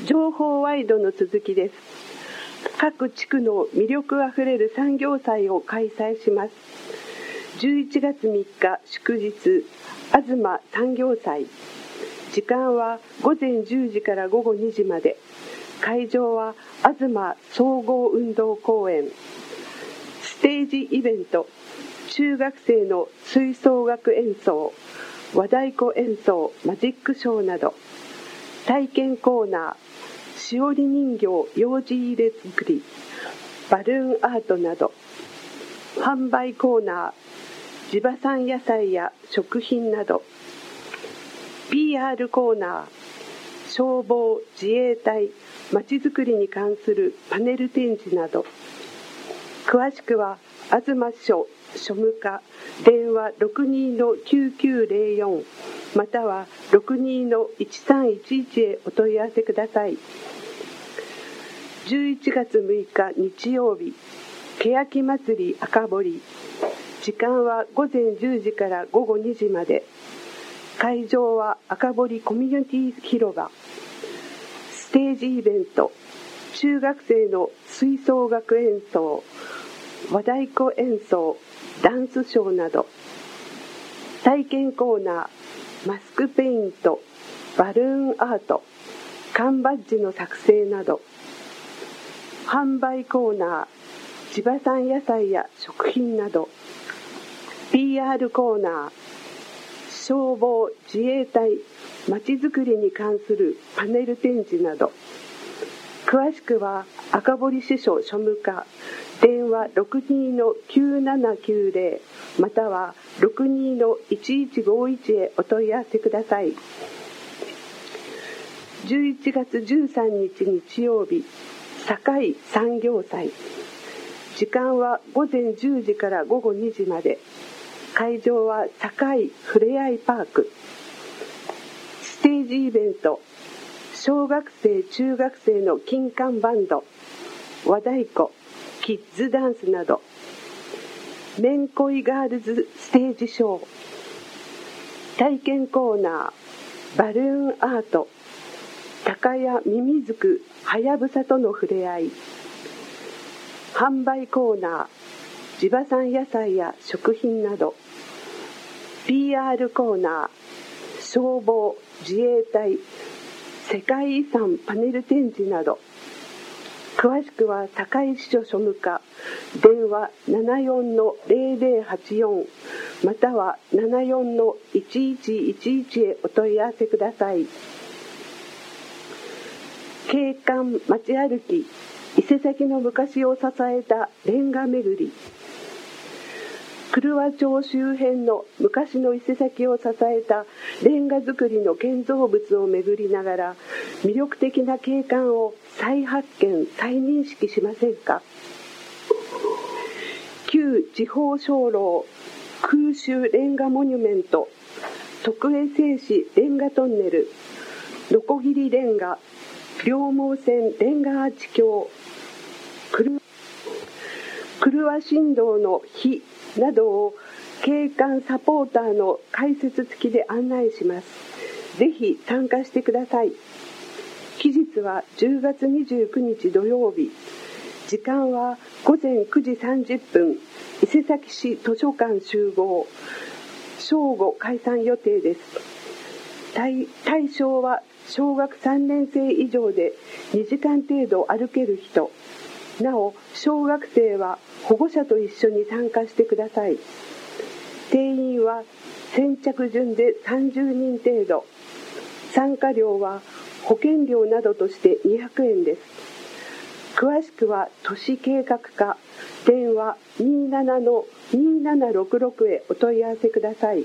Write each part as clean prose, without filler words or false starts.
情報ワイドの続きです。各地区の魅力あふれる産業祭を開催します。11月3日祝日、東産業祭。時間は午前10時から午後2時まで。会場は東総合運動公園。ステージイベント、中学生の吹奏楽演奏、和太鼓演奏、マジックショーなど、体験コーナー、しおり人形ようじ入れ作り、バルーンアートなど、販売コーナー、地場産野菜や食品など、PR コーナー、消防、自衛隊、まちづくりに関するパネル展示など、詳しくは東署庶務課電話 62-9904 または 62-1311 へお問い合わせください。11月6日日曜日、欅祭り赤堀。時間は午前10時から午後2時まで。会場は赤堀コミュニティ広場。ステージイベント、中学生の吹奏楽演奏、和太鼓演奏、ダンスショーなど、体験コーナー、マスクペイント、バルーンアート、缶バッジの作成など、販売コーナー、地場産野菜や食品など、PR コーナー、消防、自衛隊、まちづくりに関するパネル展示など、詳しくは赤堀支所庶務課電話 62-9790 または 62-1151 へお問い合わせください。11月13日日曜日、堺産業祭。時間は午前10時から午後2時まで。会場は堺ふれあいパーク。ステージイベント、小学生中学生の金管バンド、和太鼓、キッズダンスなど、めんこいガールズステージショー、体験コーナー、バルーンアート、鷹やミミズクはやぶさとの触れ合い、販売コーナー、地場産野菜や食品など、 PR コーナー、消防、自衛隊、世界遺産パネル展示など、詳しくは堺支所庶務課電話 74-0084 または 74-1111 へお問い合わせください。景観街歩き、伊勢崎の昔を支えたレンガ巡り。車町周辺の昔の伊勢崎を支えたレンガ造りの建造物を巡りながら、魅力的な景観を再発見再認識しませんか。旧地方鐘楼、空襲レンガモニュメント、徳江製紙レンガトンネル、ノコギリレンガ、両毛線レンガアーチ橋、車振動の火などを景観サポーターの解説付きで案内します。ぜひ参加してください。期日は10月29日土曜日。時間は午前9時30分、伊勢崎市図書館集合。正午開山予定です。対象は小学3年生以上で2時間程度歩ける人。なお、小学生は保護者と一緒に参加してください。定員は先着順で30人程度。参加料は保険料などとして200円です。詳しくは都市計画課電話 27-2766 へお問い合わせください。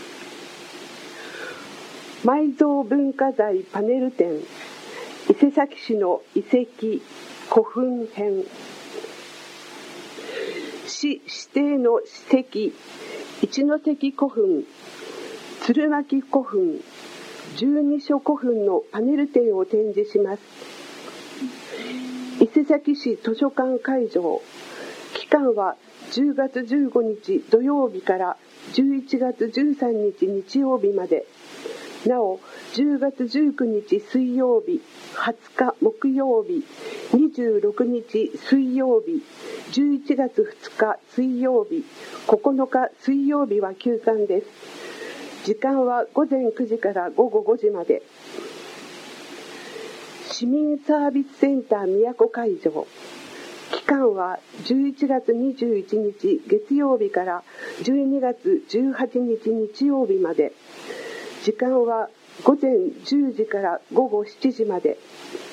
埋蔵文化財パネル展、伊勢崎市の遺跡古墳編。市指定の史跡、一関古墳、鶴巻古墳、十二所古墳のパネル展を展示します。伊勢崎市図書館会場。期間は10月15日土曜日から11月13日日曜日まで。 なお、10月19日水曜日、20日木曜日、26日水曜日、11月2日水曜日、9日水曜日は休館です。時間は午前9時から午後5時まで。市民サービスセンター宮古会場。期間は11月21日月曜日から12月18日日曜日まで。時間は午前10時から午後7時まで。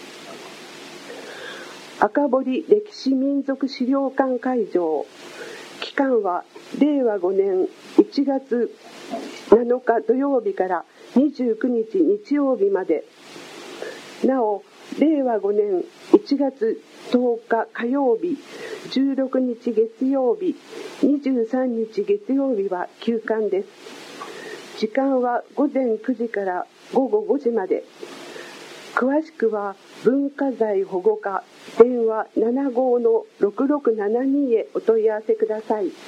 赤堀歴史民族資料館会場。期間は令和5年1月7日土曜日から29日日曜日まで。なお、令和5年1月10日火曜日、16日月曜日、23日月曜日は休館です。時間は午前9時から午後5時まで。詳しくは文化財保護課電話75-6672へお問い合わせください。